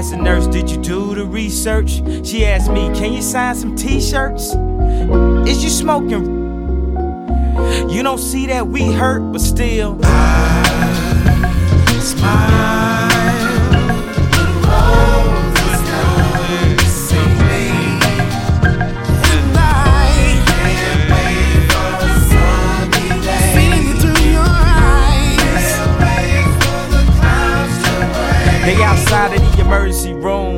asked the nurse, did you do the research? She asked me, can you sign some t-shirts? Is you smoking? You don't see that we hurt, but still I smile. The rose would always see me, and I can't wait for a sunny day. Feeling it through your eyes. Can't wait for the clouds to break. They outside of the emergency